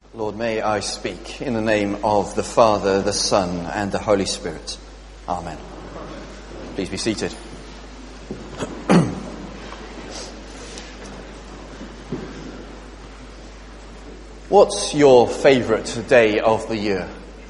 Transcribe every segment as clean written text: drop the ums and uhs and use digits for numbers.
Lord, may I speak in the name of the Father, the Son, and the Holy Spirit. Amen. Please be seated. What's your favourite day of the year?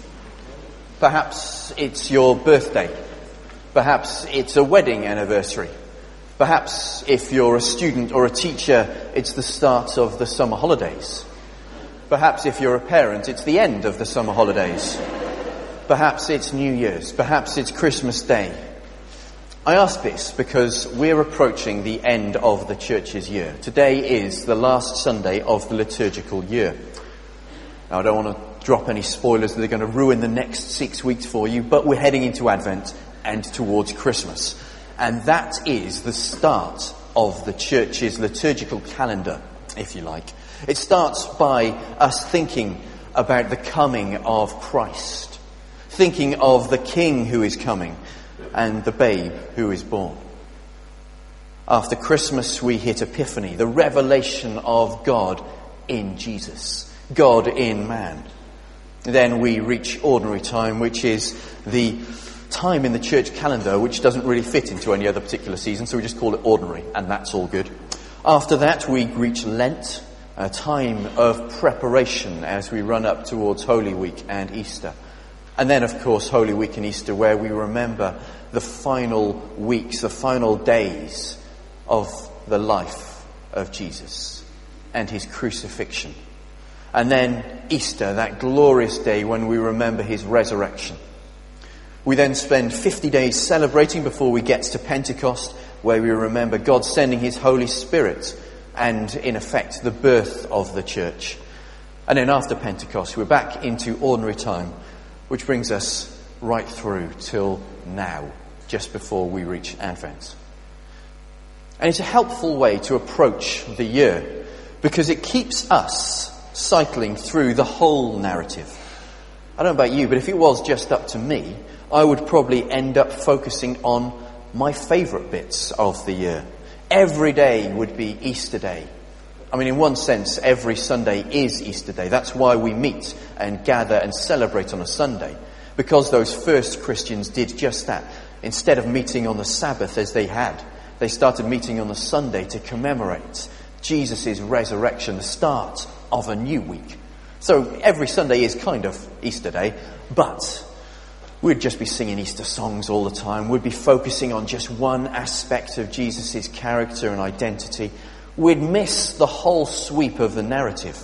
Perhaps it's your birthday. Perhaps it's a wedding anniversary. Perhaps if you're a student or a teacher, it's the start of the summer holidays. Perhaps if you're a parent, it's the end of the summer holidays. Perhaps it's New Year's. Perhaps it's Christmas Day. I ask this because we're approaching the end of the church's year. Today is the last Sunday of the liturgical year. Now, I don't want to drop any spoilers that are going to ruin the next 6 weeks for you, but we're heading into Advent and towards Christmas. And that is the start of the church's liturgical calendar, if you like. It starts by us thinking about the coming of Christ, thinking of the King who is coming and the babe who is born. After Christmas, we hit Epiphany, the revelation of God in Jesus, God in man. Then we reach ordinary time, which is the time in the church calendar which doesn't really fit into any other particular season, so we just call it ordinary, and that's all good. After that, we reach Lent, a time of preparation as we run up towards Holy Week and Easter. And then, of course, Holy Week and Easter, where we remember the final weeks, the final days of the life of Jesus and his crucifixion. And then Easter, that glorious day when we remember his resurrection. We then spend 50 days celebrating before we get to Pentecost, where we remember God sending his Holy Spirit and, in effect, the birth of the church. And then after Pentecost, we're back into ordinary time, which brings us right through till now, just before we reach Advent. And it's a helpful way to approach the year, because it keeps us cycling through the whole narrative. I don't know about you, but if it was just up to me, I would probably end up focusing on my favourite bits of the year. Every day would be Easter Day. I mean, in one sense, every Sunday is Easter Day. That's why we meet and gather and celebrate on a Sunday. Because those first Christians did just that. Instead of meeting on the Sabbath as they had, they started meeting on the Sunday to commemorate Jesus' resurrection, the start of a new week. So every Sunday is kind of Easter Day, but we'd just be singing Easter songs all the time. We'd be focusing on just one aspect of Jesus' character and identity. We'd miss the whole sweep of the narrative.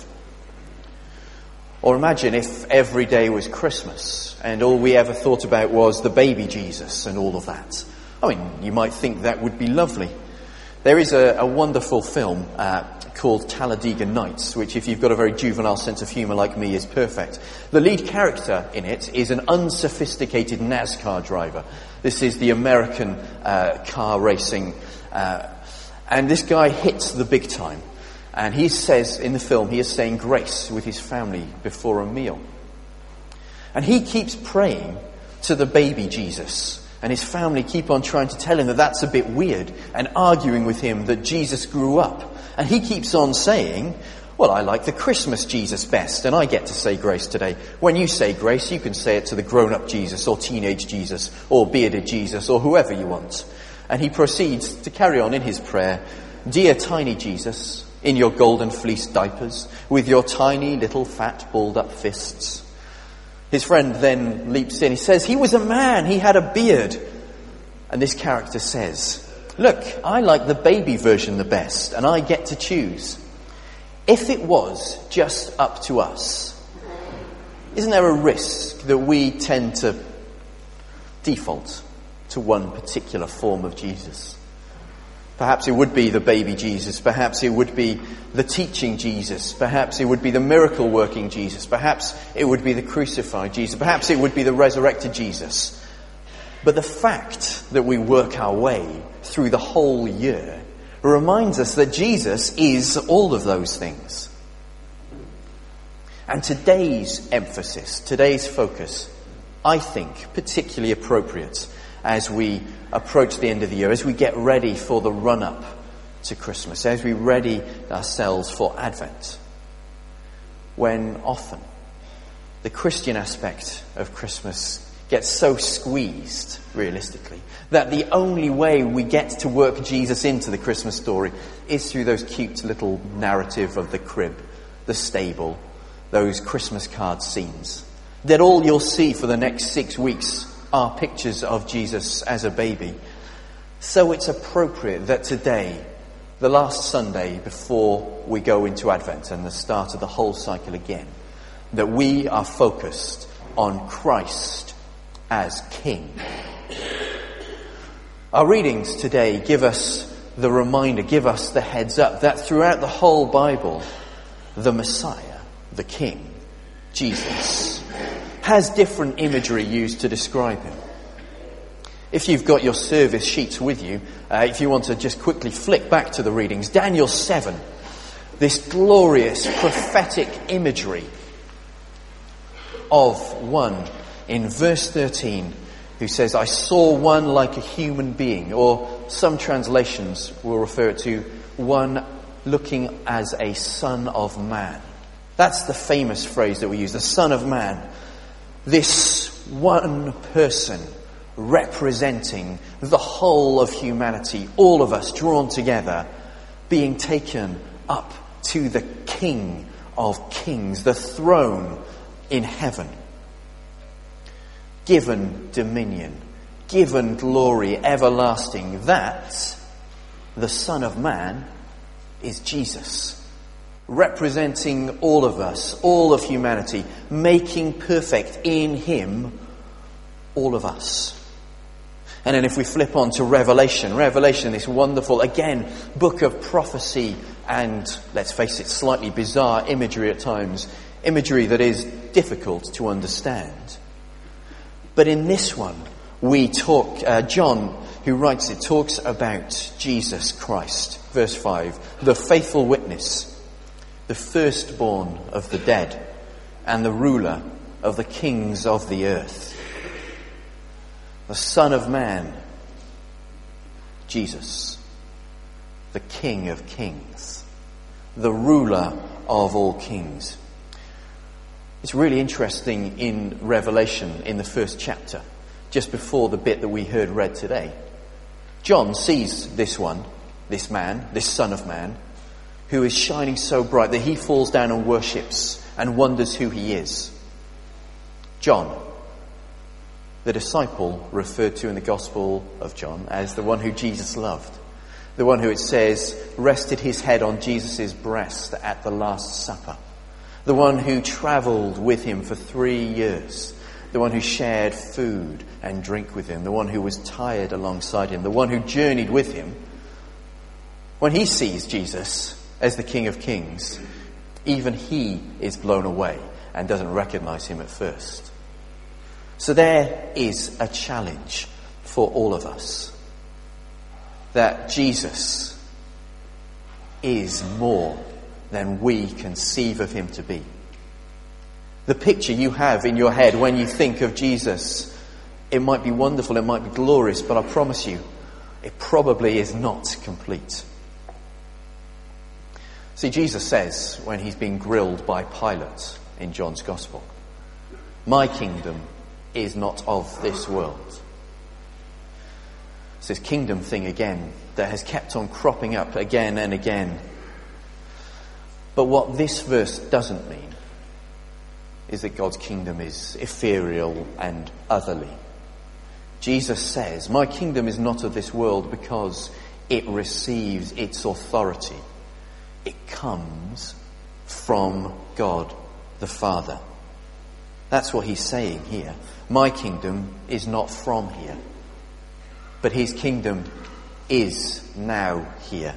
Or imagine if every day was Christmas and all we ever thought about was the baby Jesus and all of that. I mean, you might think that would be lovely. There is a wonderful film called Talladega Nights, which, if you've got a very juvenile sense of humour like me, is perfect. The lead character in it is an unsophisticated NASCAR driver. This is the American car racing, and this guy hits the big time. And he says, in the film, he is saying grace with his family before a meal. And he keeps praying to the baby Jesus. And his family keep on trying to tell him that that's a bit weird and arguing with him that Jesus grew up. And he keeps on saying, well, I like the Christmas Jesus best, and I get to say grace today. When you say grace, you can say it to the grown-up Jesus or teenage Jesus or bearded Jesus or whoever you want. And he proceeds to carry on in his prayer, dear tiny Jesus, in your golden fleece diapers, with your tiny little fat balled up fists. His friend then leaps in. He says, he was a man, he had a beard. And this character says, look, I like the baby version the best, and I get to choose. If it was just up to us, isn't there a risk that we tend to default to one particular form of Jesus? Perhaps it would be the baby Jesus. Perhaps it would be the teaching Jesus. Perhaps it would be the miracle-working Jesus. Perhaps it would be the crucified Jesus. Perhaps it would be the resurrected Jesus. But the fact that we work our way through the whole year reminds us that Jesus is all of those things. And today's emphasis, today's focus, I think, particularly appropriate as we approach the end of the year, as we get ready for the run-up to Christmas, as we ready ourselves for Advent. when often the Christian aspect of Christmas gets so squeezed, realistically, that the only way we get to work Jesus into the Christmas story is through those cute little narrative of the crib, the stable, those Christmas card scenes. That all you'll see for the next 6 weeks are pictures of Jesus as a baby. So it's appropriate that today, the last Sunday before we go into Advent and the start of the whole cycle again, that we are focused on Christ as King. Our readings today give us the reminder, give us the heads up that throughout the whole Bible, the Messiah, the King, Jesus, has different imagery used to describe him. If you've got your service sheets with you, if you want to just quickly flick back to the readings, Daniel 7, this glorious prophetic imagery of one in verse 13 who says, I saw one like a human being, or some translations will refer to one looking as a son of man. That's the famous phrase that we use, the Son of Man. This one person representing the whole of humanity, all of us drawn together, being taken up to the King of Kings, the throne in heaven. Given dominion, given glory everlasting, that the Son of Man is Jesus, representing all of us, all of humanity, making perfect in him all of us. And then if we flip on to Revelation, this wonderful, again, book of prophecy and, let's face it, slightly bizarre imagery at times, imagery that is difficult to understand. But in this one, we talk, John, who writes it, talks about Jesus Christ. Verse 5, the faithful witness, the firstborn of the dead, and the ruler of the kings of the earth. The Son of Man, Jesus, the King of Kings, the ruler of all kings. It's really interesting in Revelation, in the first chapter, just before the bit that we heard read today. John sees this one, this man, this Son of Man, who is shining so bright that he falls down and worships and wonders who he is. John, the disciple referred to in the Gospel of John as the one who Jesus loved. The one who, it says, rested his head on Jesus' breast at the Last Supper. The one who travelled with him for 3 years. The one who shared food and drink with him. The one who was tired alongside him. The one who journeyed with him. When he sees Jesus as the King of Kings, even he is blown away and doesn't recognise him at first. So there is a challenge for all of us. That Jesus is more than we conceive of him to be. The picture you have in your head when you think of Jesus, it might be wonderful, it might be glorious, but I promise you, it probably is not complete. See, Jesus says, when he's being grilled by Pilate in John's Gospel, my kingdom is not of this world. It's this kingdom thing again that has kept on cropping up again and again. But what this verse doesn't mean is that God's kingdom is ethereal and otherly. Jesus says, my kingdom is not of this world because it receives its authority. It comes from God the Father. That's what he's saying here. My kingdom is not from here, but his kingdom is now here.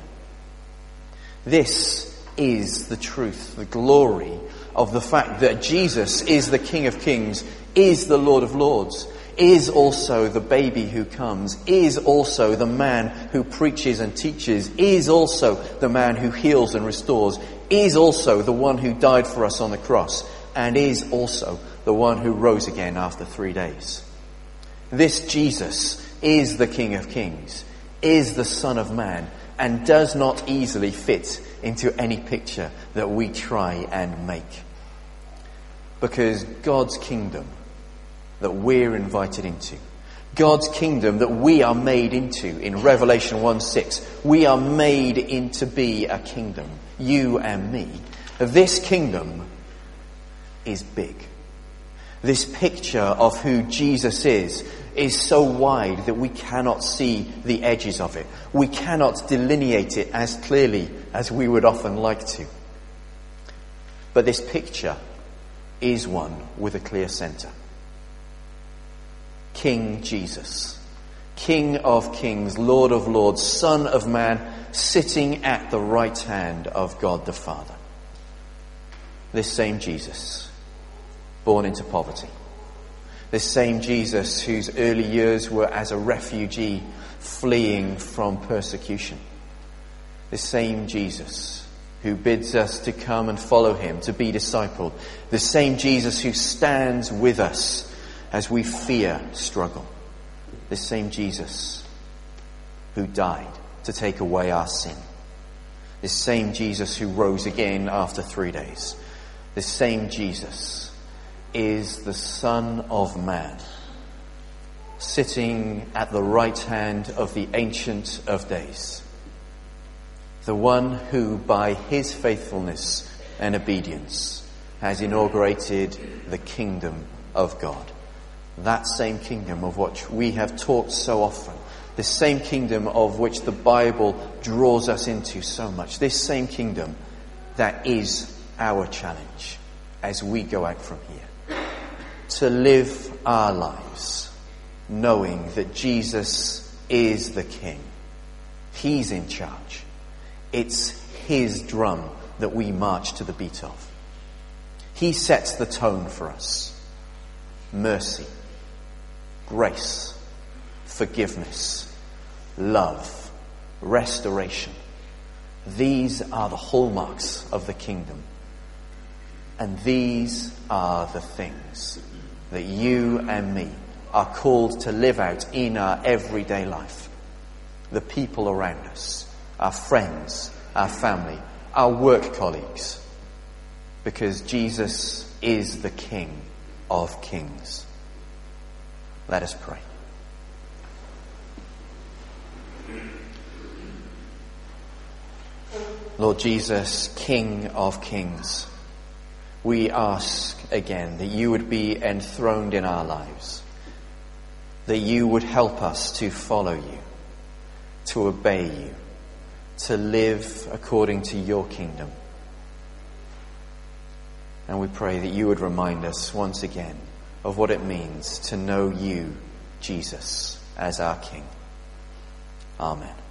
This is the truth, the glory of the fact that Jesus is the King of Kings, is the Lord of Lords, is also the baby who comes, is also the man who preaches and teaches, is also the man who heals and restores, is also the one who died for us on the cross, and is also the one who rose again after 3 days. This Jesus is the King of Kings, is the Son of Man, and does not easily fit into any picture that we try and make. Because God's kingdom that we're invited into, God's kingdom that we are made into in Revelation 1:6, we are made into be a kingdom, you and me. This kingdom is big. This picture of who Jesus is so wide that we cannot see the edges of it. We cannot delineate it as clearly as we would often like to. But this picture is one with a clear centre. King Jesus, King of kings, Lord of lords, Son of man, sitting at the right hand of God the Father. This same Jesus, born into poverty. This same Jesus whose early years were as a refugee fleeing from persecution. This same Jesus who bids us to come and follow him, to be discipled. The same Jesus who stands with us as we fear struggle. This same Jesus who died to take away our sin. This same Jesus who rose again after 3 days. This same Jesus is the Son of Man, sitting at the right hand of the Ancient of Days. The one who, by his faithfulness and obedience, has inaugurated the kingdom of God. That same kingdom of which we have talked so often. The same kingdom of which the Bible draws us into so much. This same kingdom that is our challenge as we go out from here. To live our lives knowing that Jesus is the King. He's in charge. It's his drum that we march to the beat of. He sets the tone for us. Mercy, grace, forgiveness, love, restoration. These are the hallmarks of the kingdom. And these are the things that you and me are called to live out in our everyday life. The people around us, our friends, our family, our work colleagues. Because Jesus is the King of kings. Let us pray. Lord Jesus, King of kings, we ask again that you would be enthroned in our lives, that you would help us to follow you, to obey you, to live according to your kingdom. And we pray that you would remind us once again of what it means to know you, Jesus, as our King. Amen.